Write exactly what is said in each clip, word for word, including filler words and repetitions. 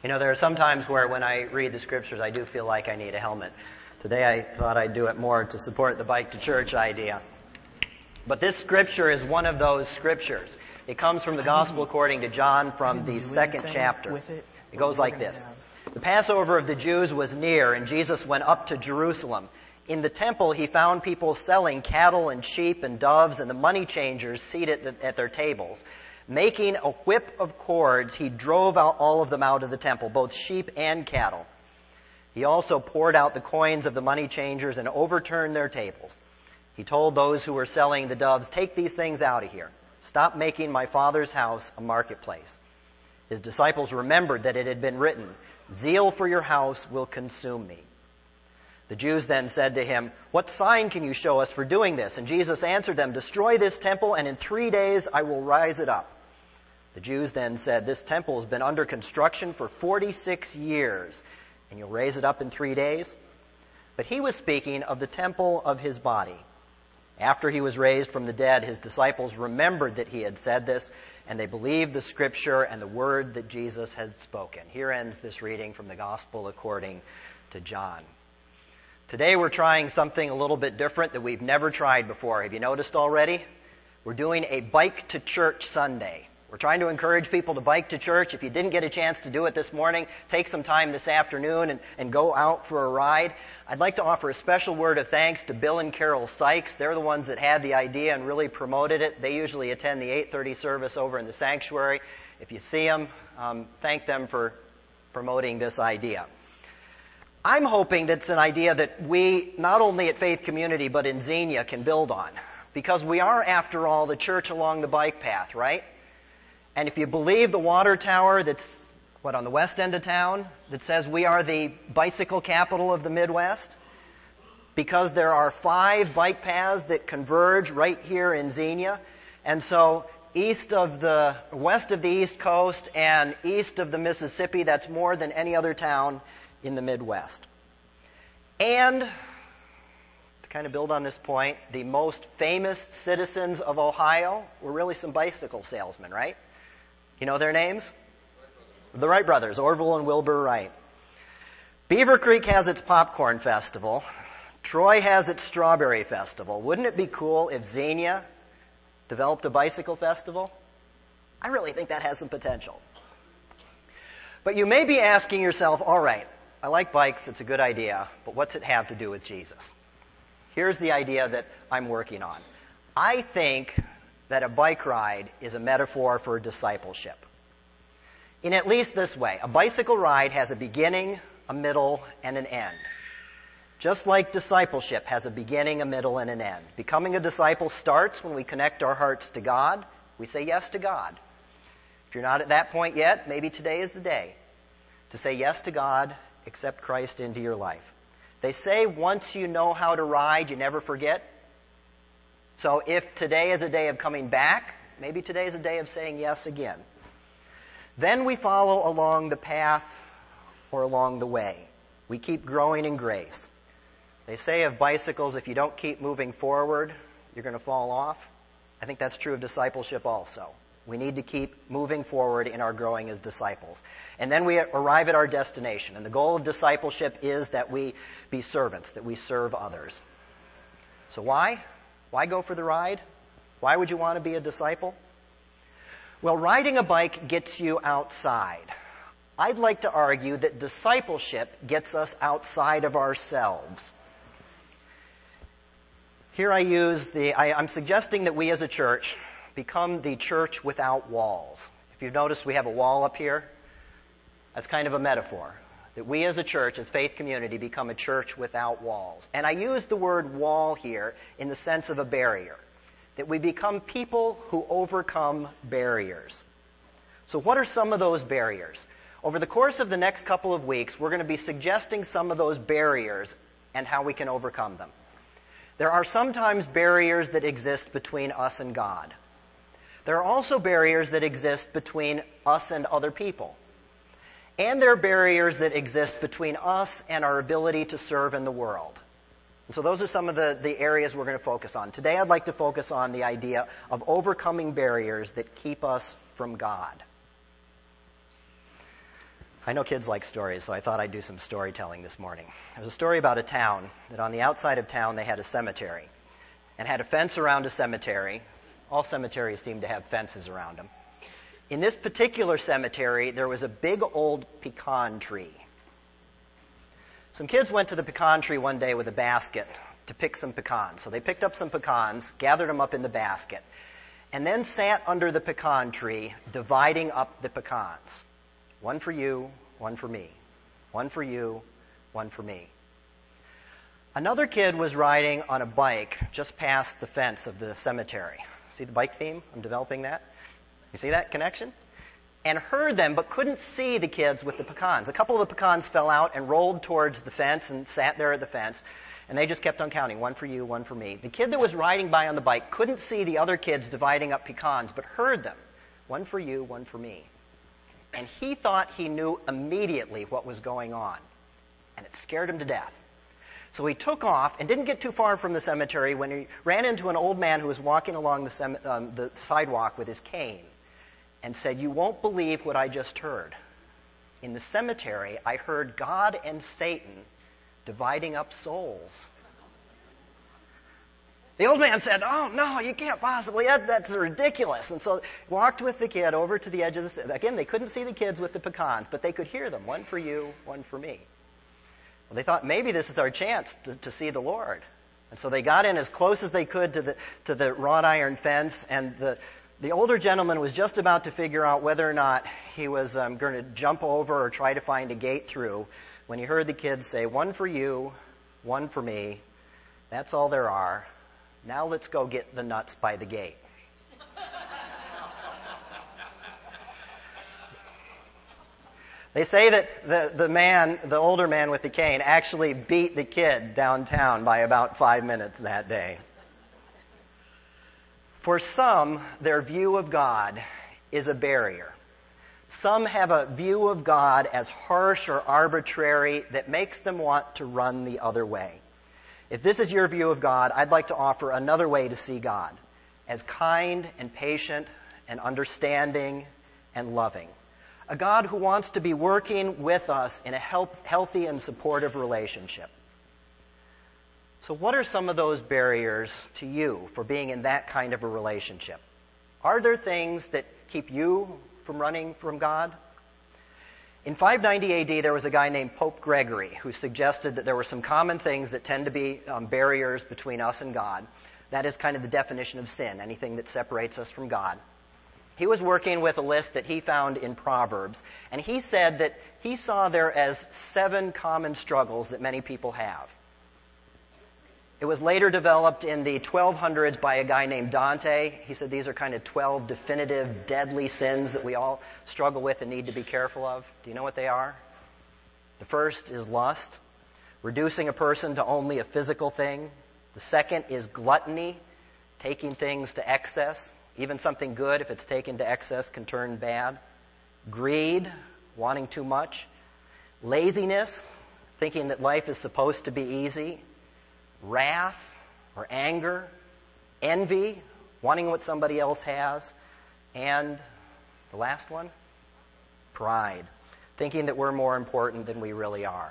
You know, there are some times where when I read the scriptures, I do feel like I need a helmet. Today I thought I'd do it more to support the bike to church idea. But this scripture is one of those scriptures. It comes from the Gospel according to John from the second chapter. It goes like this. The Passover of the Jews was near, and Jesus went up to Jerusalem. In the temple, he found people selling cattle and sheep and doves, and the money changers seated at their tables. Making a whip of cords, he drove out all of them out of the temple, both sheep and cattle. He also poured out the coins of the money changers and overturned their tables. He told those who were selling the doves, "Take these things out of here. Stop making my Father's house a marketplace." His disciples remembered that it had been written, "Zeal for your house will consume me." The Jews then said to him, "What sign can you show us for doing this?" And Jesus answered them, "Destroy this temple, and in three days I will rise it up." The Jews then said, "This temple has been under construction for forty-six years, and you'll raise it up in three days?" But he was speaking of the temple of his body. After he was raised from the dead, his disciples remembered that he had said this, and they believed the scripture and the word that Jesus had spoken. Here ends this reading from the Gospel according to John. Today we're trying something a little bit different that we've never tried before. Have you noticed already? We're doing a Bike to Church Sunday. We're trying to encourage people to bike to church. If you didn't get a chance to do it this morning, take some time this afternoon and, and go out for a ride. I'd like to offer a special word of thanks to Bill and Carol Sykes. They're the ones that had the idea and really promoted it. They usually attend the eight thirty service over in the sanctuary. If you see them, um, thank them for promoting this idea. I'm hoping that's an idea that we, not only at Faith Community, but in Xenia, can build on. Because we are, after all, the church along the bike path, right? And if you believe the water tower that's, what, on the west end of town, that says we are the bicycle capital of the Midwest, because there are five bike paths that converge right here in Xenia, and so east of the, west of the East Coast and east of the Mississippi, that's more than any other town in the Midwest. And, to kind of build on this point, the most famous citizens of Ohio were really some bicycle salesmen, right? You know their names? The Wright brothers, Orville and Wilbur Wright. Beaver Creek has its popcorn festival. Troy has its strawberry festival. Wouldn't it be cool if Xenia developed a bicycle festival? I really think that has some potential. But you may be asking yourself, all right, I like bikes, it's a good idea, but what's it have to do with Jesus? Here's the idea that I'm working on. I think that a bike ride is a metaphor for discipleship. In at least this way, a bicycle ride has a beginning, a middle, and an end. Just like discipleship has a beginning, a middle, and an end. Becoming a disciple starts when we connect our hearts to God. We say yes to God. If you're not at that point yet, maybe today is the day to say yes to God, accept Christ into your life. They say once you know how to ride, you never forget. So if today is a day of coming back, maybe today is a day of saying yes again. Then we follow along the path or along the way. We keep growing in grace. They say of bicycles, if you don't keep moving forward, you're going to fall off. I think that's true of discipleship also. We need to keep moving forward in our growing as disciples. And then we arrive at our destination. And the goal of discipleship is that we be servants, that we serve others. So why? Why go for the ride? Why would you want to be a disciple? Well, riding a bike gets you outside. I'd like to argue that discipleship gets us outside of ourselves. Here I use the, I, I'm suggesting that we as a church become the church without walls. If you've noticed, we have a wall up here. That's kind of a metaphor. That we as a church, as Faith Community, become a church without walls. And I use the word wall here in the sense of a barrier. That we become people who overcome barriers. So what are some of those barriers? Over the course of the next couple of weeks, we're going to be suggesting some of those barriers and how we can overcome them. There are sometimes barriers that exist between us and God. There are also barriers that exist between us and other people. And there are barriers that exist between us and our ability to serve in the world. And so those are some of the, the areas we're going to focus on. Today I'd like to focus on the idea of overcoming barriers that keep us from God. I know kids like stories, so I thought I'd do some storytelling this morning. There's a story about a town that on the outside of town they had a cemetery and had a fence around a cemetery. All cemeteries seem to have fences around them. In this particular cemetery, there was a big old pecan tree. Some kids went to the pecan tree one day with a basket to pick some pecans. So they picked up some pecans, gathered them up in the basket, and then sat under the pecan tree, dividing up the pecans. One for you, one for me. One for you, one for me. Another kid was riding on a bike just past the fence of the cemetery. See the bike theme? I'm developing that. You see that connection? And heard them, but couldn't see the kids with the pecans. A couple of the pecans fell out and rolled towards the fence and sat there at the fence. And they just kept on counting. One for you, one for me. The kid that was riding by on the bike couldn't see the other kids dividing up pecans, but heard them. One for you, one for me. And he thought he knew immediately what was going on. And it scared him to death. So he took off and didn't get too far from the cemetery when he ran into an old man who was walking along the, sem- um, the sidewalk with his cane and said, "You won't believe what I just heard. In the cemetery, I heard God and Satan dividing up souls." The old man said, "Oh, no, you can't possibly. That, that's ridiculous." And so walked with the kid over to the edge of the... Again, they couldn't see the kids with the pecans, but they could hear them. One for you, one for me. Well, they thought, maybe this is our chance to, to see the Lord. And so they got in as close as they could to the, to the wrought iron fence, and the, the older gentleman was just about to figure out whether or not he was um, going to jump over or try to find a gate through when he heard the kids say, "One for you, one for me. That's all there are. Now let's go get the nuts by the gate." They say that the, the man, the older man with the cane, actually beat the kid downtown by about five minutes that day. For some, their view of God is a barrier. Some have a view of God as harsh or arbitrary that makes them want to run the other way. If this is your view of God, I'd like to offer another way to see God, as kind and patient and understanding and loving. A God who wants to be working with us in a help, healthy and supportive relationship. So what are some of those barriers to you for being in that kind of a relationship? Are there things that keep you from running from God? In five ninety A D, there was a guy named Pope Gregory who suggested that there were some common things that tend to be um, barriers between us and God. That is kind of the definition of sin, anything that separates us from God. He was working with a list that he found in Proverbs, and he said that he saw there as seven common struggles that many people have. It was later developed in the twelve hundreds by a guy named Dante. He said these are kind of twelve definitive, deadly sins that we all struggle with and need to be careful of. Do you know what they are? The first is lust, reducing a person to only a physical thing. The second is gluttony, taking things to excess. Even something good, if it's taken to excess, can turn bad. Greed, wanting too much. Laziness, thinking that life is supposed to be easy. Wrath or anger, envy, wanting what somebody else has, and the last one, pride, thinking that we're more important than we really are.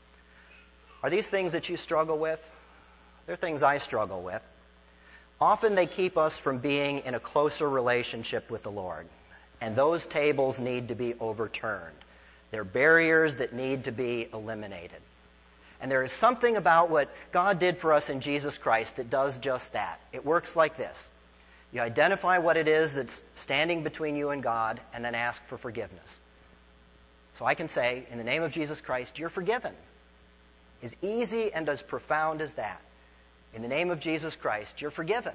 Are these things that you struggle with? They're things I struggle with. Often they keep us from being in a closer relationship with the Lord, and those tables need to be overturned. They're barriers that need to be eliminated. And there is something about what God did for us in Jesus Christ that does just that. It works like this. You identify what it is that's standing between you and God, and then ask for forgiveness. So I can say, in the name of Jesus Christ, you're forgiven. As easy and as profound as that. In the name of Jesus Christ, you're forgiven.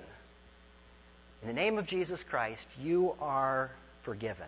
In the name of Jesus Christ, you are forgiven.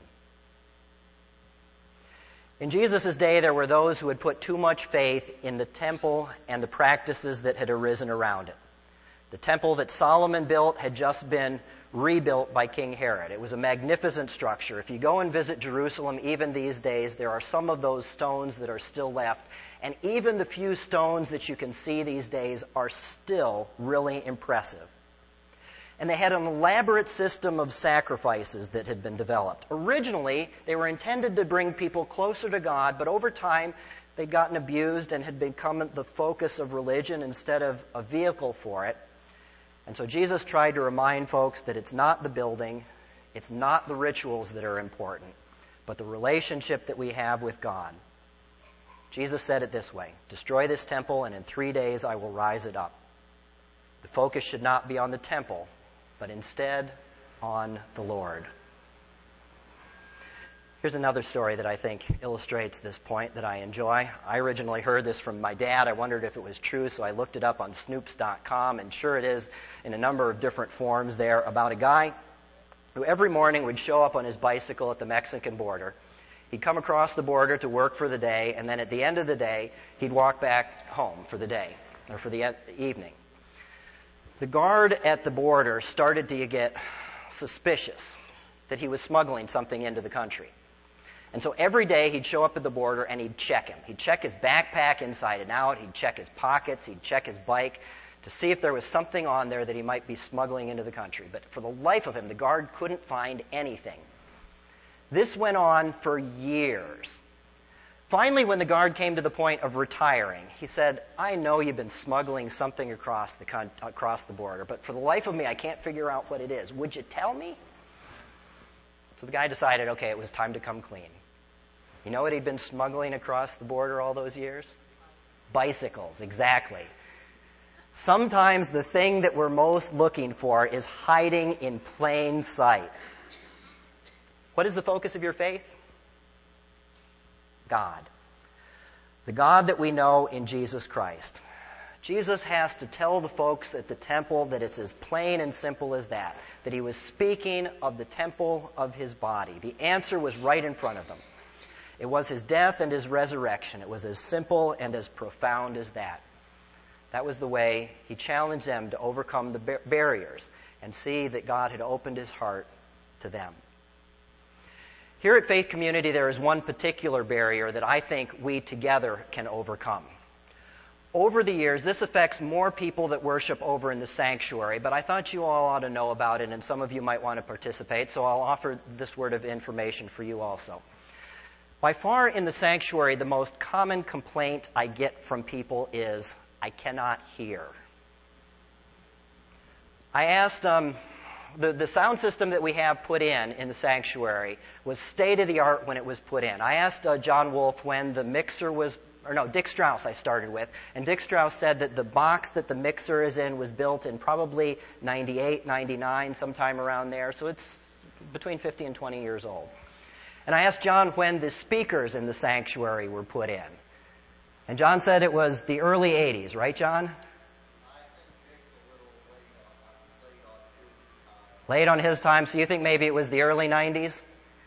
In Jesus' day, there were those who had put too much faith in the temple and the practices that had arisen around it. The temple that Solomon built had just been rebuilt by King Herod. It was a magnificent structure. If you go and visit Jerusalem, even these days, there are some of those stones that are still left. And even the few stones that you can see these days are still really impressive. And they had an elaborate system of sacrifices that had been developed. Originally, they were intended to bring people closer to God, but over time, they'd gotten abused and had become the focus of religion instead of a vehicle for it. And so Jesus tried to remind folks that it's not the building, it's not the rituals that are important, but the relationship that we have with God. Jesus said it this way, "Destroy this temple, and in three days I will rise it up." The focus should not be on the temple, but instead on the Lord. Here's another story that I think illustrates this point that I enjoy. I originally heard this from my dad. I wondered if it was true, so I looked it up on snoops dot com, and sure it is, in a number of different forms there, about a guy who every morning would show up on his bicycle at the Mexican border. He'd come across the border to work for the day, and then at the end of the day, he'd walk back home for the day, or for the evening. The guard at the border started to get suspicious that he was smuggling something into the country. And so every day he'd show up at the border and he'd check him. He'd check his backpack inside and out. He'd check his pockets. He'd check his bike to see if there was something on there that he might be smuggling into the country. But for the life of him, the guard couldn't find anything. This went on for years. Finally, when the guard came to the point of retiring, he said, "I know you've been smuggling something across the con- across the border, but for the life of me, I can't figure out what it is. Would you tell me?" So the guy decided, okay, it was time to come clean. You know what he'd been smuggling across the border all those years? Bicycles, exactly. Sometimes the thing that we're most looking for is hiding in plain sight. What is the focus of your faith? God. The God that we know in Jesus Christ. Jesus has to tell the folks at the temple that it's as plain and simple as that, that he was speaking of the temple of his body. The answer was right in front of them. It was his death and his resurrection. It was as simple and as profound as that. That was the way he challenged them to overcome the bar- barriers and see that God had opened his heart to them. Here at Faith Community, there is one particular barrier that I think we together can overcome. Over the years, this affects more people that worship over in the sanctuary, but I thought you all ought to know about it, and some of you might want to participate, so I'll offer this word of information for you also. By far in the sanctuary, the most common complaint I get from people is, "I cannot hear." I asked, um, the, the sound system that we have put in in the sanctuary was state-of-the-art when it was put in. I asked uh, John Wolf when the mixer was, or no, Dick Strauss I started with, and Dick Strauss said that the box that the mixer is in was built in probably ninety-eight, ninety-nine, sometime around there, so it's between fifty and twenty years old. And I asked John when the speakers in the sanctuary were put in. And John said it was the early eighties, right, John? Late on his time, so you think maybe it was the early nineties?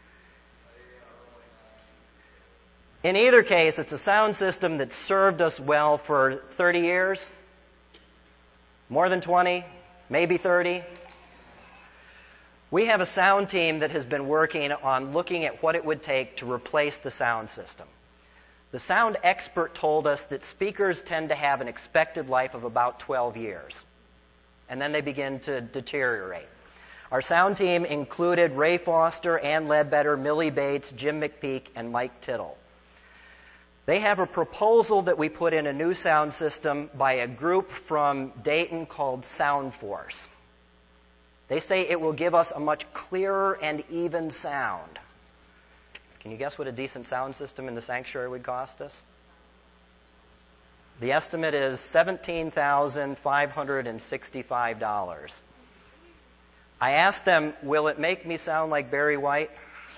In either case, it's a sound system that served us well for thirty years, more than twenty, maybe thirty. We have a sound team that has been working on looking at what it would take to replace the sound system. The sound expert told us that speakers tend to have an expected life of about twelve years, and then they begin to deteriorate. Our sound team included Ray Foster, Ann Ledbetter, Millie Bates, Jim McPeak, and Mike Tittle. They have a proposal that we put in a new sound system by a group from Dayton called SoundForce. They say it will give us a much clearer and even sound. Can you guess what a decent sound system in the sanctuary would cost us? The estimate is seventeen thousand five hundred sixty-five dollars. I asked them, will it make me sound like Barry White?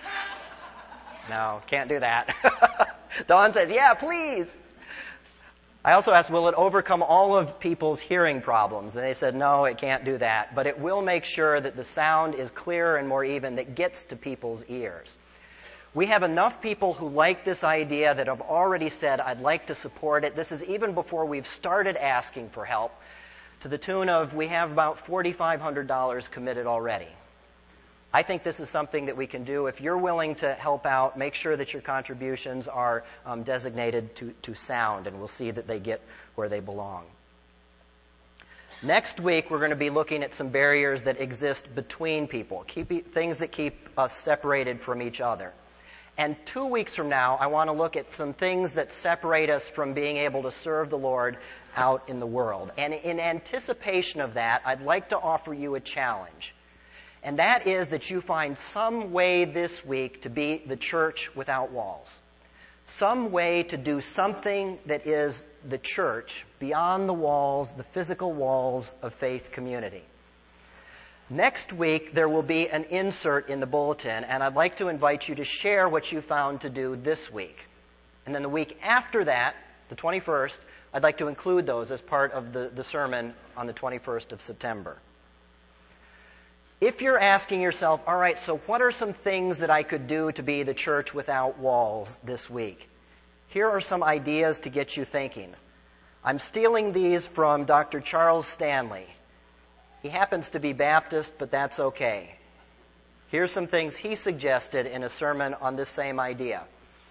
No, can't do that. Dawn says, yeah, please. I also asked, will it overcome all of people's hearing problems? And they said, no, it can't do that. But it will make sure that the sound is clearer and more even, that gets to people's ears. We have enough people who like this idea that have already said, I'd like to support it. This is even before we've started asking for help, to the tune of, we have about four thousand five hundred dollars committed already. I think this is something that we can do. If you're willing to help out, make sure that your contributions are um, designated to, to sound, and we'll see that they get where they belong. Next week, we're going to be looking at some barriers that exist between people, keep, things that keep us separated from each other. And two weeks from now, I want to look at some things that separate us from being able to serve the Lord out in the world. And in anticipation of that, I'd like to offer you a challenge. And that is that you find some way this week to be the church without walls. Some way to do something that is the church beyond the walls, the physical walls of Faith Community. Next week, there will be an insert in the bulletin, and I'd like to invite you to share what you found to do this week. And then the week after that, the twenty-first, I'd like to include those as part of the, the sermon on the twenty-first of September. If you're asking yourself, all right, so what are some things that I could do to be the church without walls this week? Here are some ideas to get you thinking. I'm stealing these from Doctor Charles Stanley. He happens to be Baptist, but that's okay. Here's some things he suggested in a sermon on this same idea.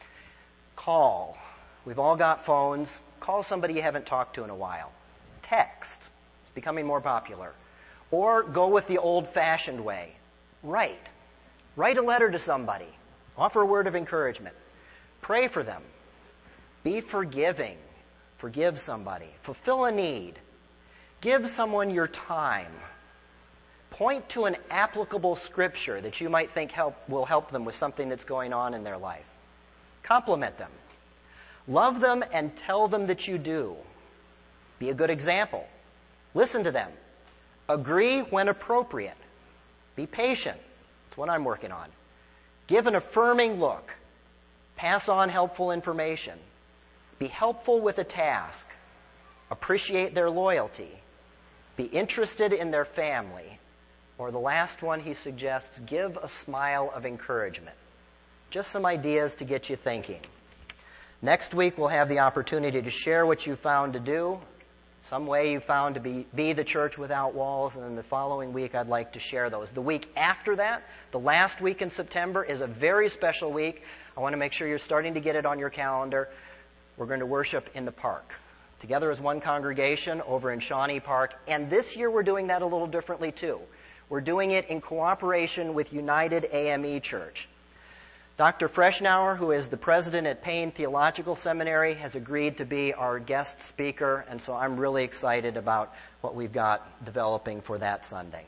Call. We've all got phones. Call somebody you haven't talked to in a while. Text. It's becoming more popular. Or go with the old-fashioned way. Write. Write a letter to somebody. Offer a word of encouragement. Pray for them. Be forgiving. Forgive somebody. Fulfill a need. Give someone your time. Point to an applicable scripture that you might think help, will help them with something that's going on in their life. Compliment them. Love them and tell them that you do. Be a good example. Listen to them. Agree when appropriate. Be patient. That's what I'm working on. Give an affirming look. Pass on helpful information. Be helpful with a task. Appreciate their loyalty. Be interested in their family. Or the last one he suggests, give a smile of encouragement. Just some ideas to get you thinking. Next week we'll have the opportunity to share what you found to do, some way you found to be, be the church without walls, and then the following week I'd like to share those. The week after that, the last week in September, is a very special week. I want to make sure you're starting to get it on your calendar. We're going to worship in the park, together as one congregation over in Shawnee Park, and this year we're doing that a little differently too. We're doing it in cooperation with United A M E Church. Doctor Freshnauer, who is the president at Payne Theological Seminary, has agreed to be our guest speaker, and so I'm really excited about what we've got developing for that Sunday.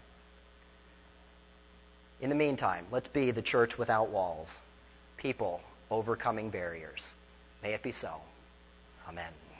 In the meantime, let's be the church without walls, people overcoming barriers. May it be so. Amen.